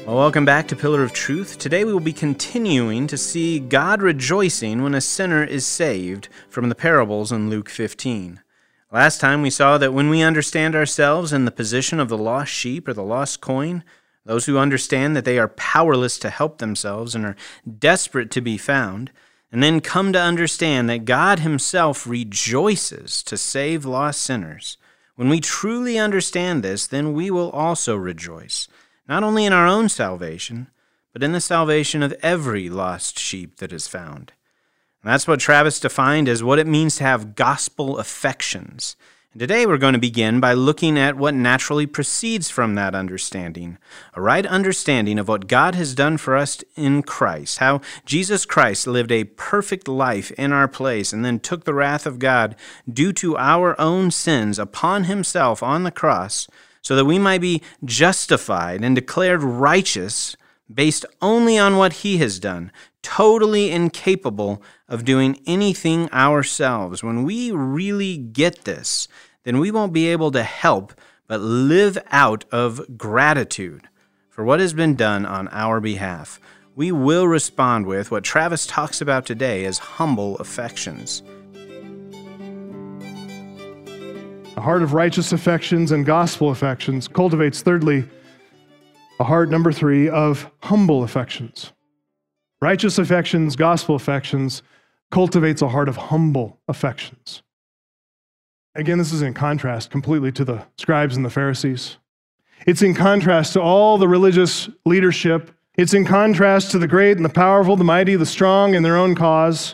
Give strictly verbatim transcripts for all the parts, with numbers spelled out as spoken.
Well, welcome back to Pillar of Truth. Today we will be continuing to see God rejoicing when a sinner is saved from the parables in Luke fifteen. Last time we saw that when we understand ourselves in the position of the lost sheep or the lost coin, those who understand that they are powerless to help themselves and are desperate to be found, and then come to understand that God himself rejoices to save lost sinners. When we truly understand this, then we will also rejoice, not only in our own salvation, but in the salvation of every lost sheep that is found. And that's what Travis defined as what it means to have gospel affections. And today we're going to begin by looking at what naturally proceeds from that understanding, a right understanding of what God has done for us in Christ, how Jesus Christ lived a perfect life in our place and then took the wrath of God due to our own sins upon himself on the cross, so that we might be justified and declared righteous based only on what he has done, totally incapable of doing anything ourselves. When we really get this, then we won't be able to help but live out of gratitude for what has been done on our behalf. We will respond with what Travis talks about today as humble affections. A heart of righteous affections and gospel affections cultivates, thirdly, a heart, number three, of humble affections. Righteous affections, gospel affections, cultivates a heart of humble affections. Again, this is in contrast completely to the scribes and the Pharisees. It's in contrast to all the religious leadership. It's in contrast to the great and the powerful, the mighty, the strong in their own cause.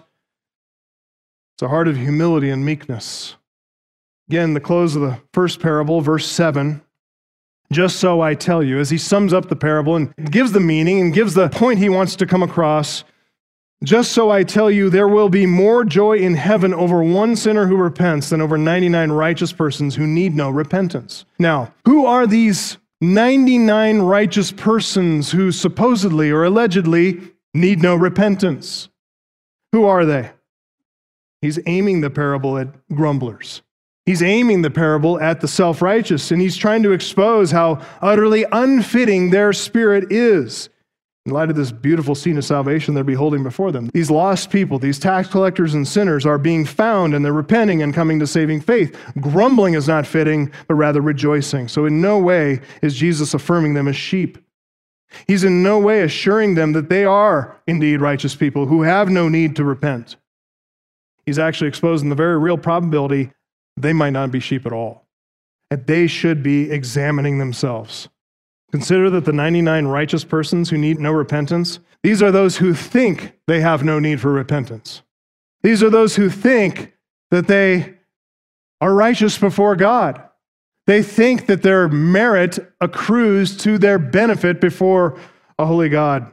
It's a heart of humility and meekness. Again, the close of the first parable, verse seven, just so I tell you, as he sums up the parable and gives the meaning and gives the point he wants to come across, just so I tell you, there will be more joy in heaven over one sinner who repents than over ninety-nine righteous persons who need no repentance. Now, who are these ninety-nine righteous persons who supposedly or allegedly need no repentance? Who are they? He's aiming the parable at grumblers. He's aiming the parable at the self-righteous, and he's trying to expose how utterly unfitting their spirit is in light of this beautiful scene of salvation they're beholding before them. These lost people, these tax collectors and sinners, are being found, and they're repenting and coming to saving faith. Grumbling is not fitting, but rather rejoicing. So in no way is Jesus affirming them as sheep. He's in no way assuring them that they are indeed righteous people who have no need to repent. He's actually exposing the very real probability they might not be sheep at all, and they should be examining themselves. Consider that the ninety-nine righteous persons who need no repentance, these are those who think they have no need for repentance. These are those who think that they are righteous before God. They think that their merit accrues to their benefit before a holy God.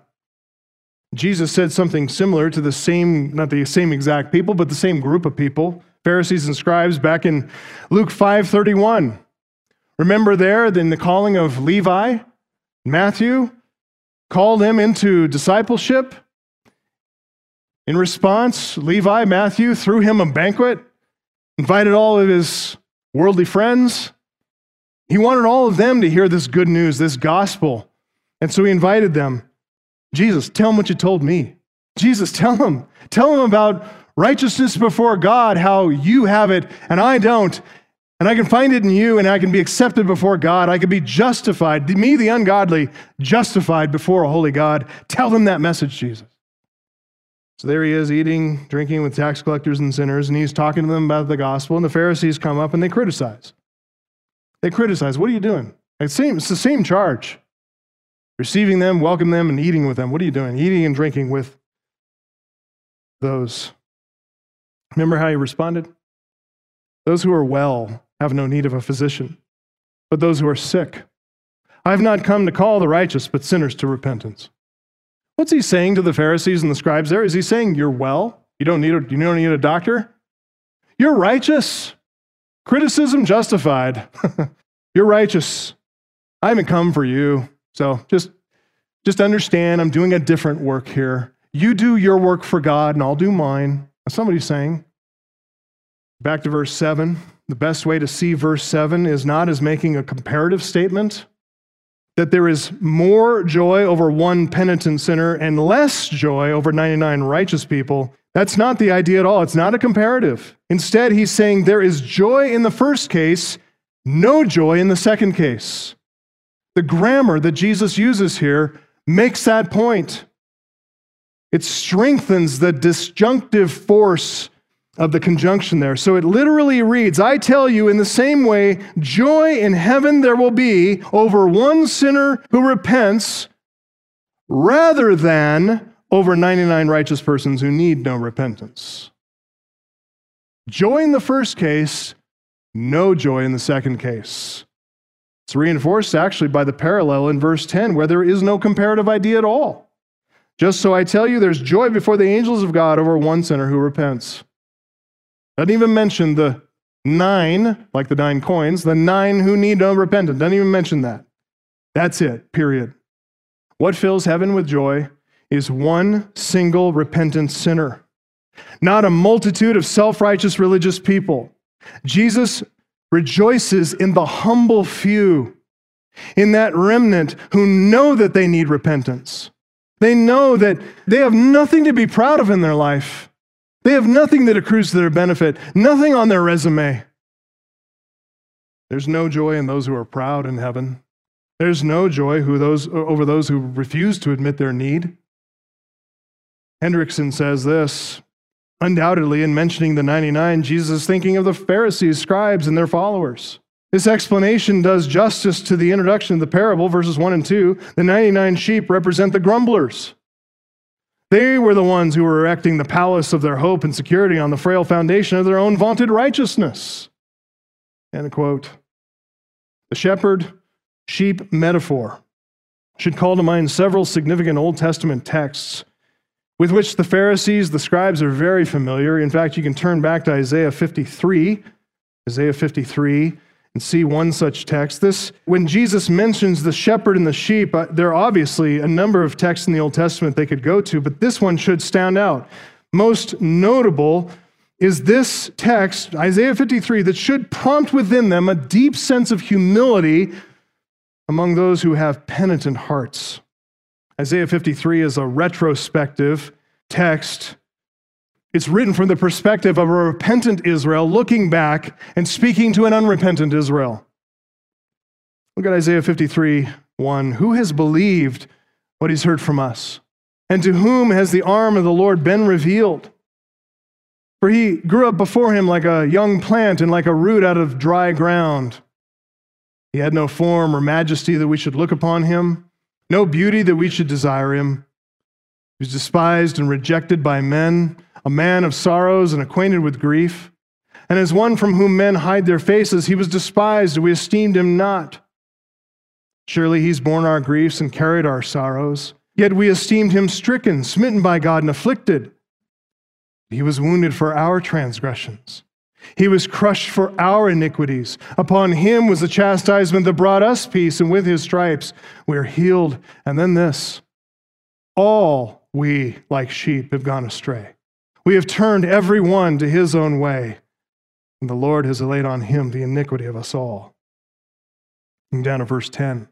Jesus said something similar to the same, not the same exact people, but the same group of people, Pharisees and scribes, back in Luke five thirty-one. Remember there, in the calling of Levi, Matthew called him into discipleship. In response, Levi, Matthew, threw him a banquet, invited all of his worldly friends. He wanted all of them to hear this good news, this gospel. And so he invited them. Jesus, tell them what you told me. Jesus, tell them. Tell them about righteousness before God, how you have it and I don't. And I can find it in you, and I can be accepted before God. I can be justified, me the ungodly, justified before a holy God. Tell them that message, Jesus. So there he is, eating, drinking with tax collectors and sinners, and he's talking to them about the gospel, and the Pharisees come up and they criticize. They criticize, what are you doing? It's the same charge. Receiving them, welcome them, and eating with them. What are you doing? Eating and drinking with those. Remember how he responded? Those who are well have no need of a physician, but those who are sick. I have not come to call the righteous, but sinners to repentance. What's he saying to the Pharisees and the scribes there? Is he saying, you're well? You don't need a, you don't need a doctor? You're righteous. Criticism justified. You're righteous. I haven't come for you. So just, just understand I'm doing a different work here. You do your work for God and I'll do mine. Somebody's saying. Back to verse seven. The best way to see verse seven is not as making a comparative statement, that there is more joy over one penitent sinner and less joy over ninety-nine righteous people. That's not the idea at all. It's not a comparative. Instead, he's saying there is joy in the first case, no joy in the second case. The grammar that Jesus uses here makes that point. It strengthens the disjunctive force of the conjunction there. So it literally reads, I tell you, in the same way, joy in heaven there will be over one sinner who repents rather than over ninety-nine righteous persons who need no repentance. Joy in the first case, no joy in the second case. It's reinforced actually by the parallel in verse ten, where there is no comparative idea at all. Just so I tell you, there's joy before the angels of God over one sinner who repents. Doesn't even mention the nine, like the nine coins, the nine who need no repentance. Doesn't even mention that. That's it, period. What fills heaven with joy is one single repentant sinner, not a multitude of self-righteous religious people. Jesus rejoices in the humble few, in that remnant who know that they need repentance. They know that they have nothing to be proud of in their life. They have nothing that accrues to their benefit, nothing on their resume. There's no joy in those who are proud in heaven. There's no joy who those, over those who refuse to admit their need. Hendrickson says this, undoubtedly in mentioning the ninety-nine, Jesus is thinking of the Pharisees, scribes, and their followers. This explanation does justice to the introduction of the parable, verses one and two. The ninety-nine sheep represent the grumblers. They were the ones who were erecting the palace of their hope and security on the frail foundation of their own vaunted righteousness. End quote. The shepherd-sheep metaphor should call to mind several significant Old Testament texts with which the Pharisees, the scribes, are very familiar. In fact, you can turn back to Isaiah fifty-three, Isaiah fifty-three, and see one such text. This, when Jesus mentions the shepherd and the sheep, uh, there are obviously a number of texts in the Old Testament they could go to, but this one should stand out. Most notable is this text, Isaiah fifty-three, that should prompt within them a deep sense of humility among those who have penitent hearts. Isaiah fifty-three is a retrospective text. It's written from the perspective of a repentant Israel looking back and speaking to an unrepentant Israel. Look at Isaiah fifty-three, one. Who has believed what he's heard from us? And to whom has the arm of the Lord been revealed? For he grew up before him like a young plant and like a root out of dry ground. He had no form or majesty that we should look upon him, no beauty that we should desire him. He was despised and rejected by men, a man of sorrows and acquainted with grief. And as one from whom men hide their faces, he was despised, and we esteemed him not. Surely he's borne our griefs and carried our sorrows. Yet we esteemed him stricken, smitten by God, and afflicted. He was wounded for our transgressions. He was crushed for our iniquities. Upon him was the chastisement that brought us peace, and with his stripes we are healed. And then this, all we like sheep have gone astray. We have turned every one to his own way, and the Lord has laid on him the iniquity of us all. And down to verse ten.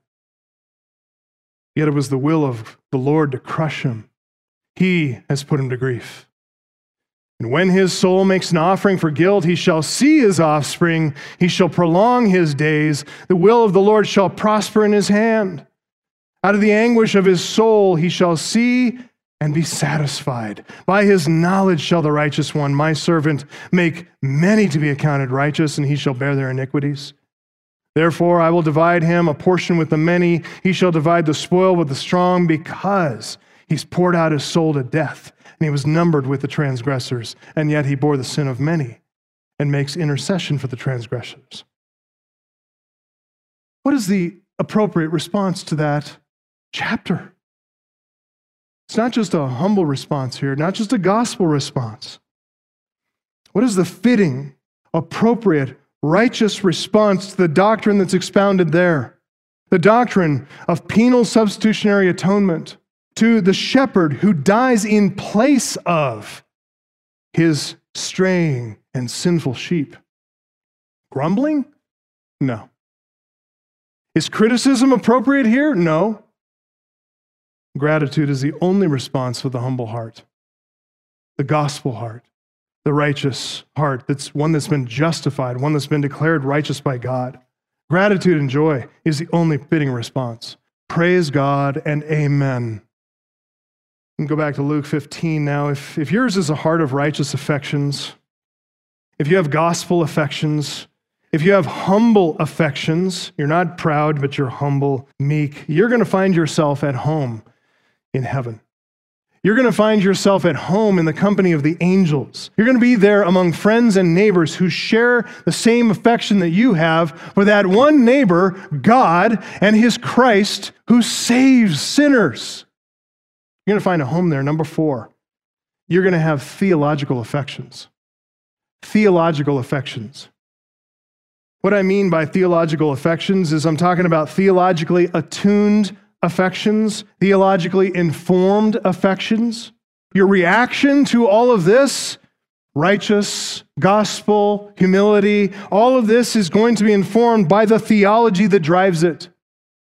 Yet it was the will of the Lord to crush him. He has put him to grief. And when his soul makes an offering for guilt, he shall see his offspring. He shall prolong his days. The will of the Lord shall prosper in his hand. Out of the anguish of his soul he shall see and be satisfied. By his knowledge shall the righteous one, my servant, make many to be accounted righteous, and he shall bear their iniquities. Therefore I will divide him a portion with the many. He shall divide the spoil with the strong, because he's poured out his soul to death, and he was numbered with the transgressors, and yet he bore the sin of many and makes intercession for the transgressors. What is the appropriate response to that chapter? It's not just a humble response here, not just a gospel response. What is the fitting, appropriate, righteous response to the doctrine that's expounded there? The doctrine of penal substitutionary atonement, to the shepherd who dies in place of his straying and sinful sheep. Grumbling? No. Is criticism appropriate here? No. Gratitude is the only response for the humble heart, the gospel heart, the righteous heart, that's one that's been justified, one that's been declared righteous by God. Gratitude and joy is the only fitting response. Praise God and amen. And go back to Luke fifteen now. If, if yours is a heart of righteous affections, if you have gospel affections, if you have humble affections, you're not proud, but you're humble, meek, you're going to find yourself at home in heaven. You're going to find yourself at home in the company of the angels. You're going to be there among friends and neighbors who share the same affection that you have for that one neighbor, God, and his Christ who saves sinners. You're going to find a home there. Number four, you're going to have theological affections. Theological affections. What I mean by theological affections is I'm talking about theologically attuned affections, theologically informed affections. Your reaction to all of this, righteous, gospel, humility, all of this is going to be informed by the theology that drives it.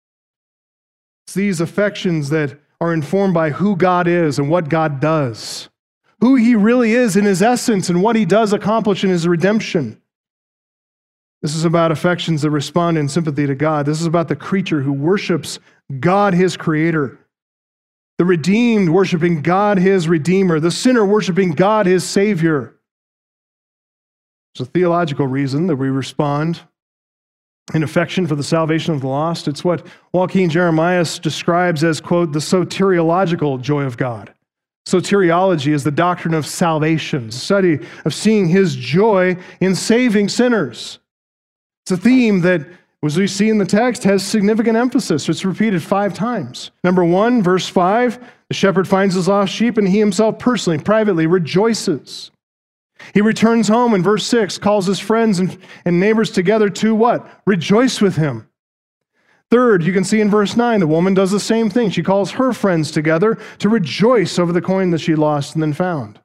It's these affections that are informed by who God is and what God does, who he really is in his essence and what he does accomplish in his redemption. This is about affections that respond in sympathy to God. This is about the creature who worships God, his creator. The redeemed worshiping God, his redeemer. The sinner worshiping God, his savior. There's a theological reason that we respond in affection for the salvation of the lost. It's what Joaquin Jeremias describes as, quote, the soteriological joy of God. Soteriology is the doctrine of salvation, the study of seeing his joy in saving sinners. It's a theme that, as we see in the text, has significant emphasis. It's repeated five times. Number one, verse five, the shepherd finds his lost sheep and he himself personally, privately rejoices. He returns home in verse six, calls his friends and, and neighbors together to what? Rejoice with him. Third, you can see in verse nine, the woman does the same thing. She calls her friends together to rejoice over the coin that she lost and then found.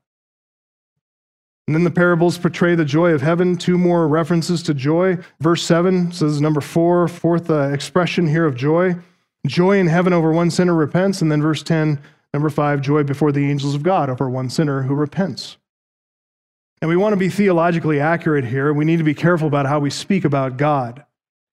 And then the parables portray the joy of heaven. Two more references to joy. Verse seven says number four, fourth uh, expression here of joy. Joy in heaven over one sinner repents. And then verse ten, number five, joy before the angels of God over one sinner who repents. And we want to be theologically accurate here. We need to be careful about how we speak about God.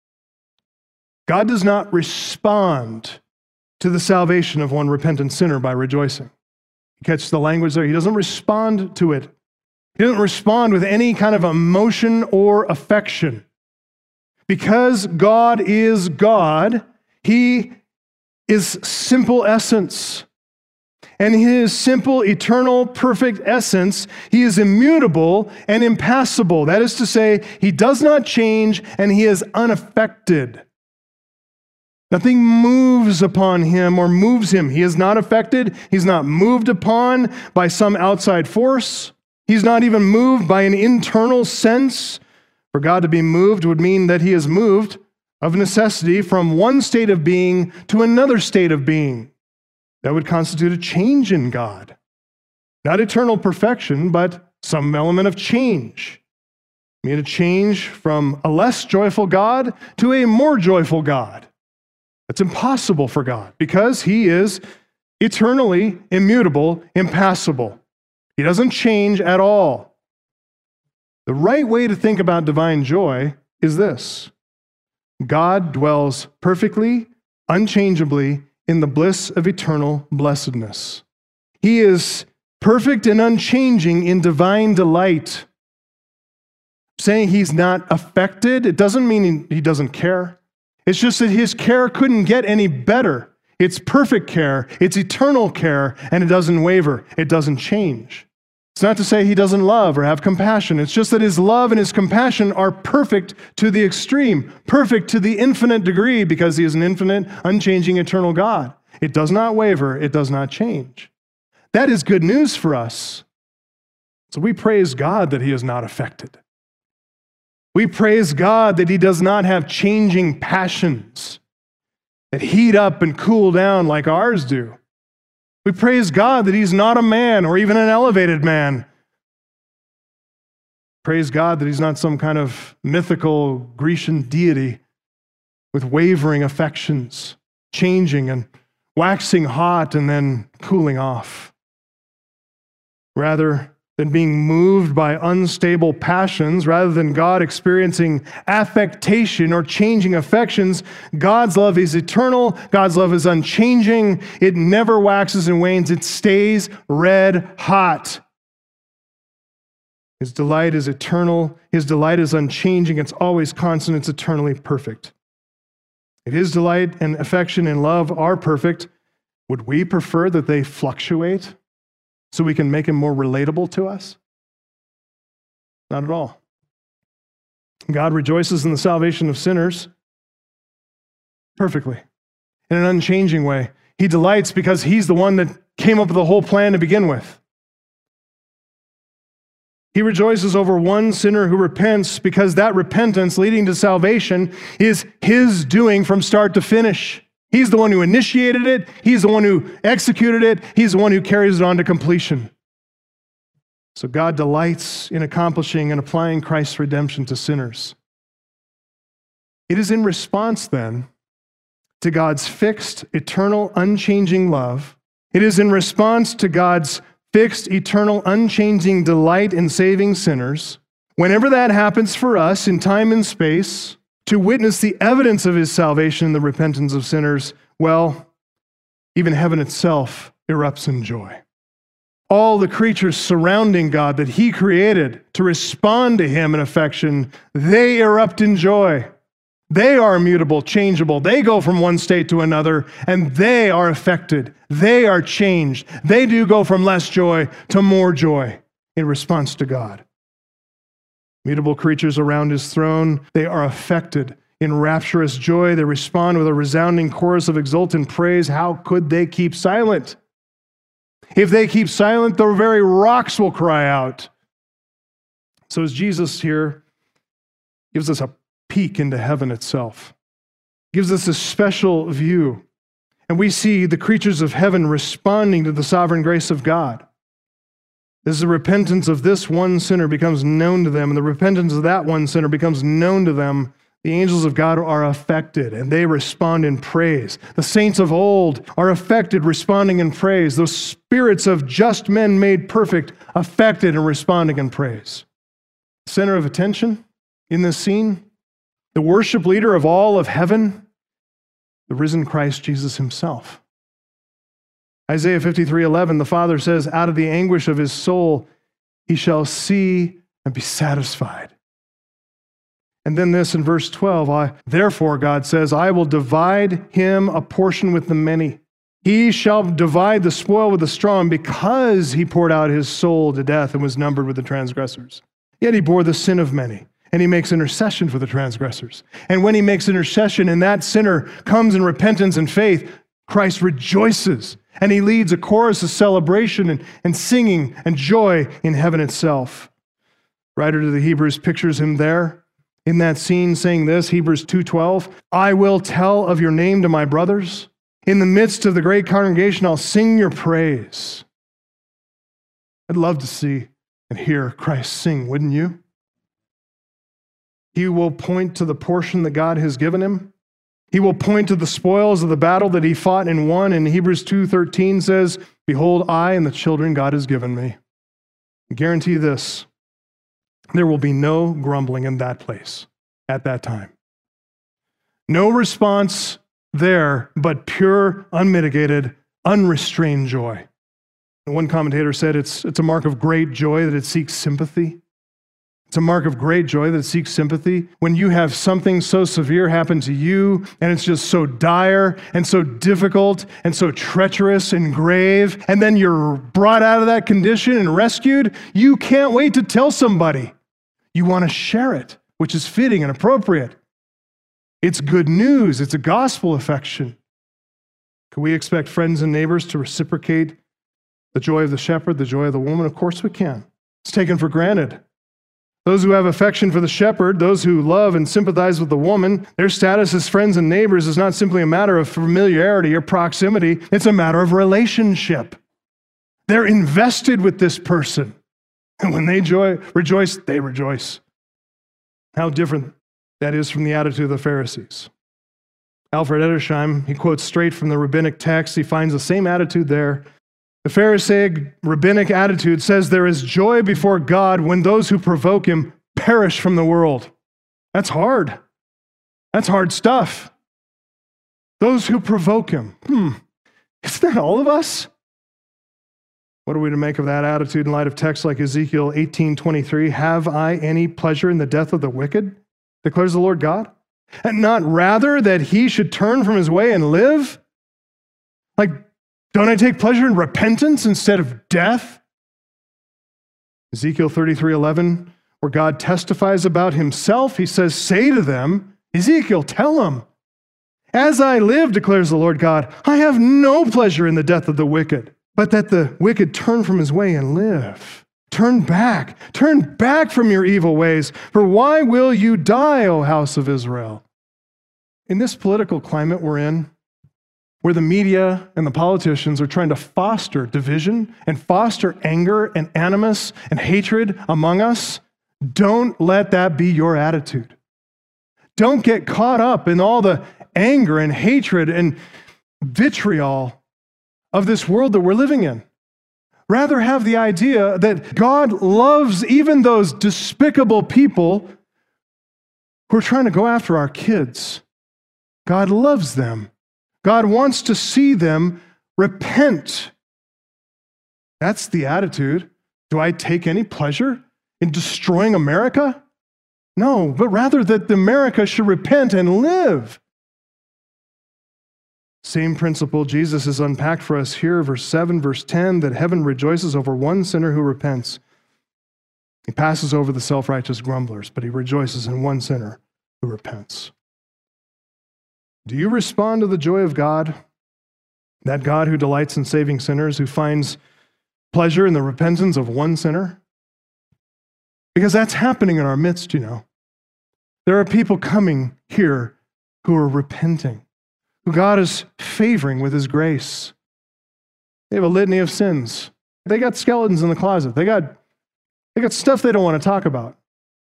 God does not respond to the salvation of one repentant sinner by rejoicing. You catch the language there? He doesn't respond to it. He doesn't respond with any kind of emotion or affection. Because God is God, he is simple essence. And his simple, eternal, perfect essence, he is immutable and impassible. That is to say, he does not change and he is unaffected. Nothing moves upon him or moves him. He is not affected. He's not moved upon by some outside force. He's not even moved by an internal sense. For God to be moved would mean that he is moved of necessity from one state of being to another state of being. That would constitute a change in God. Not eternal perfection, but some element of change. I mean, a change from a less joyful God to a more joyful God. That's impossible for God because he is eternally immutable, impassible. He doesn't change at all. The right way to think about divine joy is this: God dwells perfectly, unchangeably in the bliss of eternal blessedness. He is perfect and unchanging in divine delight. Saying he's not affected, it doesn't mean he doesn't care. It's just that his care couldn't get any better. It's perfect care, it's eternal care, and it doesn't waver, it doesn't change. It's not to say he doesn't love or have compassion. It's just that his love and his compassion are perfect to the extreme, perfect to the infinite degree because he is an infinite, unchanging, eternal God. It does not waver, it does not change. That is good news for us. So we praise God that he is not affected. We praise God that he does not have changing passions that heat up and cool down like ours do. We praise God that he's not a man or even an elevated man. Praise God that he's not some kind of mythical Grecian deity with wavering affections, changing and waxing hot and then cooling off. Rather than being moved by unstable passions, rather than God experiencing affectation or changing affections, God's love is eternal. God's love is unchanging. It never waxes and wanes. It stays red hot. His delight is eternal. His delight is unchanging. It's always constant. It's eternally perfect. If His delight and affection and love are perfect, would we prefer that they fluctuate so we can make Him more relatable to us? Not at all. God rejoices in the salvation of sinners perfectly, in an unchanging way. He delights because He's the one that came up with the whole plan to begin with. He rejoices over one sinner who repents because that repentance leading to salvation is His doing from start to finish. He's the one who initiated it. He's the one who executed it. He's the one who carries it on to completion. So God delights in accomplishing and applying Christ's redemption to sinners. It is in response then to God's fixed, eternal, unchanging love. It is in response to God's fixed, eternal, unchanging delight in saving sinners. Whenever that happens for us in time and space, to witness the evidence of His salvation and the repentance of sinners, well, even heaven itself erupts in joy. All the creatures surrounding God that He created to respond to Him in affection, they erupt in joy. They are immutable, changeable. They go from one state to another, and they are affected. They are changed. They do go from less joy to more joy in response to God. Mutable creatures around His throne, they are affected in rapturous joy. They respond with a resounding chorus of exultant praise. How could they keep silent? If they keep silent, the very rocks will cry out. So as Jesus here gives us a peek into heaven itself, gives us a special view, and we see the creatures of heaven responding to the sovereign grace of God. As the repentance of this one sinner becomes known to them, and the repentance of that one sinner becomes known to them, the angels of God are affected, and they respond in praise. The saints of old are affected, responding in praise. Those spirits of just men made perfect, affected and responding in praise. Center of attention in this scene, the worship leader of all of heaven, the risen Christ Jesus Himself. Isaiah fifty-three eleven, the Father says, out of the anguish of His soul, He shall see and be satisfied. And then this in verse twelve, I, therefore, God says, I will divide him a portion with the many. He shall divide the spoil with the strong because he poured out his soul to death and was numbered with the transgressors. Yet he bore the sin of many, and he makes intercession for the transgressors. And when he makes intercession and that sinner comes in repentance and faith, Christ rejoices, and he leads a chorus of celebration and, and singing and joy in heaven itself. Writer to the Hebrews pictures him there in that scene saying this, Hebrews two twelve, I will tell of your name to my brothers. In the midst of the great congregation, I'll sing your praise. I'd love to see and hear Christ sing, wouldn't you? He will point to the portion that God has given him. He will point to the spoils of the battle that he fought and won. And Hebrews two thirteen says, behold, I and the children God has given me. I guarantee this, there will be no grumbling in that place at that time. No response there, but pure, unmitigated, unrestrained joy. And one commentator said it's, it's a mark of great joy that it seeks sympathy. It's a mark of great joy that it seeks sympathy. When you have something so severe happen to you, and it's just so dire and so difficult and so treacherous and grave, and then you're brought out of that condition and rescued, you can't wait to tell somebody. You want to share it, which is fitting and appropriate. It's good news. It's a gospel affection. Can we expect friends and neighbors to reciprocate the joy of the shepherd, the joy of the woman? Of course we can. It's taken for granted. Those who have affection for the shepherd, those who love and sympathize with the woman, their status as friends and neighbors is not simply a matter of familiarity or proximity. It's a matter of relationship. They're invested with this person. And when they joy, rejoice, they rejoice. How different that is from the attitude of the Pharisees. Alfred Edersheim, he quotes straight from the rabbinic text. He finds the same attitude there. The Pharisaic rabbinic attitude says there is joy before God when those who provoke him perish from the world. That's hard. That's hard stuff. Those who provoke him. Hmm. Isn't that all of us? What are we to make of that attitude in light of texts like Ezekiel eighteen twenty-three? Have I any pleasure in the death of the wicked, declares the Lord God? And not rather that he should turn from his way and live? Like, don't I take pleasure in repentance instead of death? Ezekiel thirty-three eleven, where God testifies about himself, he says, say to them, Ezekiel, tell them, as I live, declares the Lord God, I have no pleasure in the death of the wicked, but that the wicked turn from his way and live. Turn back, turn back from your evil ways, for why will you die, O house of Israel? In this political climate we're in, where the media and the politicians are trying to foster division and foster anger and animus and hatred among us, don't let that be your attitude. Don't get caught up in all the anger and hatred and vitriol of this world that we're living in. Rather have the idea that God loves even those despicable people who are trying to go after our kids. God loves them. God wants to see them repent. That's the attitude. Do I take any pleasure in destroying America? No, but rather that America should repent and live. Same principle Jesus has unpacked for us here, verse seven, verse ten, that heaven rejoices over one sinner who repents. He passes over the self-righteous grumblers, but he rejoices in one sinner who repents. Do you respond to the joy of God? That God who delights in saving sinners, who finds pleasure in the repentance of one sinner? Because that's happening in our midst, you know. There are people coming here who are repenting, who God is favoring with his grace. They have a litany of sins. They got skeletons in the closet. They got, they got stuff they don't want to talk about.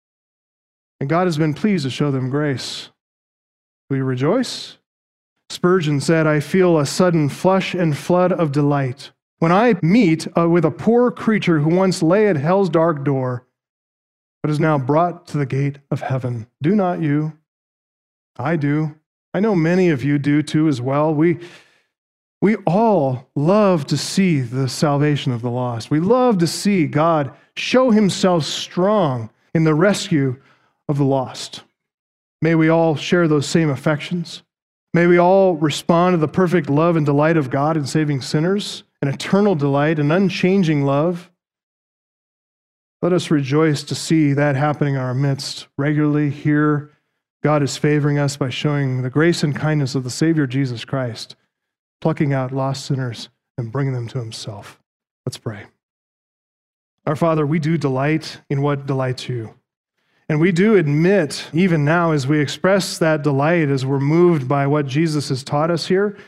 And God has been pleased to show them grace. Will you rejoice? Spurgeon said, I feel a sudden flush and flood of delight when I meet uh, with a poor creature who once lay at hell's dark door, but is now brought to the gate of heaven. Do not you? I do. I know many of you do too as well. We, we all love to see the salvation of the lost. We love to see God show himself strong in the rescue of the lost. May we all share those same affections. May we all respond to the perfect love and delight of God in saving sinners, an eternal delight, an unchanging love. Let us rejoice to see that happening in our midst regularly here. God is favoring us by showing the grace and kindness of the Savior Jesus Christ, plucking out lost sinners and bringing them to himself. Let's pray. Our Father, we do delight in what delights you. And we do admit, even now, as we express that delight, as we're moved by what Jesus has taught us here,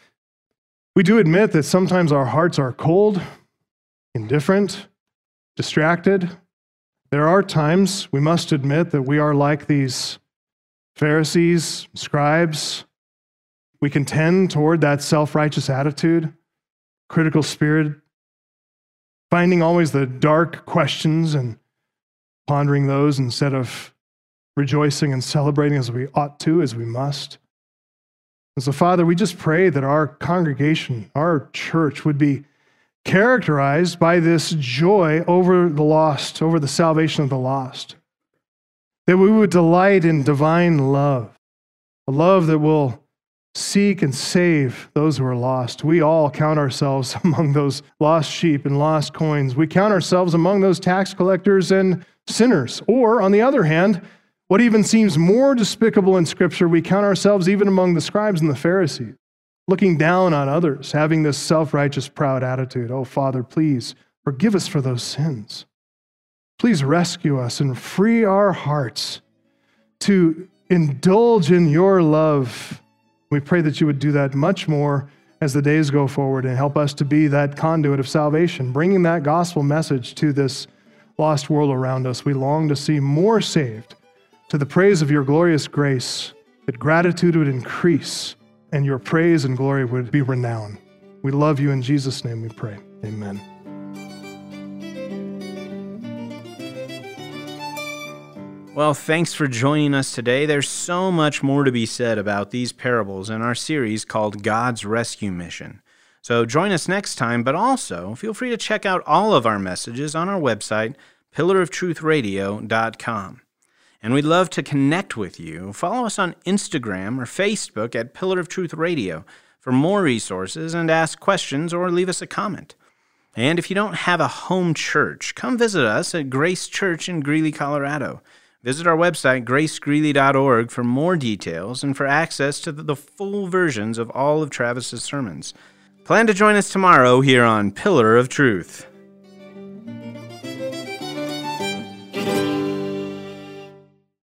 we do admit that sometimes our hearts are cold, indifferent, distracted. There are times, we must admit, that we are like these Pharisees, scribes. We can tend toward that self-righteous attitude, critical spirit, finding always the dark questions and pondering those instead of rejoicing and celebrating as we ought to, as we must. And so, Father, we just pray that our congregation, our church, would be characterized by this joy over the lost, over the salvation of the lost. That we would delight in divine love, a love that will seek and save those who are lost. We all count ourselves among those lost sheep and lost coins. We count ourselves among those tax collectors and sinners. Or, on the other hand, what even seems more despicable in Scripture, we count ourselves even among the scribes and the Pharisees, looking down on others, having this self-righteous, proud attitude. Oh, Father, please forgive us for those sins. Please rescue us and free our hearts to indulge in your love. We pray that you would do that much more as the days go forward and help us to be that conduit of salvation, bringing that gospel message to this lost world around us. We long to see more saved to the praise of your glorious grace. that gratitude would increase, and your praise and glory would be renowned. We love you. In Jesus' name we pray. Amen. Well, thanks for joining us today. There's so much more to be said about these parables in our series called God's Rescue Mission. So join us next time, but also feel free to check out all of our messages on our website, pillar of truth radio dot com. And we'd love to connect with you. Follow us on Instagram or Facebook at Pillar of Truth Radio for more resources and ask questions or leave us a comment. And if you don't have a home church, come visit us at Grace Church in Greeley, Colorado. Visit our website, grace greeley dot org, for more details and for access to the full versions of all of Travis's sermons. Plan to join us tomorrow here on Pillar of Truth.